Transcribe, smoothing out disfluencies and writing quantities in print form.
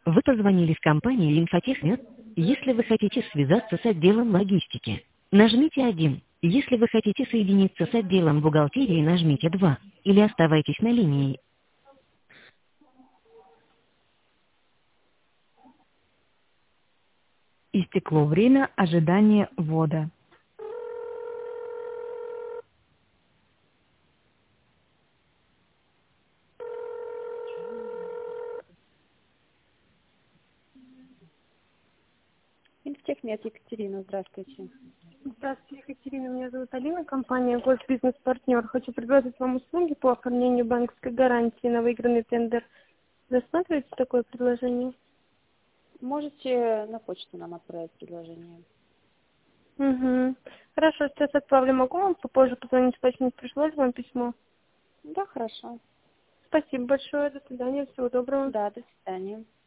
Вы позвонили в компанию «Лимфотехмет». Если вы хотите связаться с отделом логистики, нажмите 1. Если вы хотите соединиться с отделом бухгалтерии, нажмите 2. Или оставайтесь на линии. Истекло время ожидания ввода. Инфтехмет, Екатерина, здравствуйте. Здравствуйте, Екатерина. Меня зовут Алина, компания «Госбизнес-партнер». Хочу предложить вам услуги по оформлению банковской гарантии на выигранный тендер. Рассматриваете такое предложение? Можете на почту нам отправить предложение? Угу. Хорошо, сейчас отправлю. Могу вам попозже позвонить, почему пришлось вам письмо? Да, хорошо. Спасибо большое. До свидания. Всего доброго. Да, до свидания.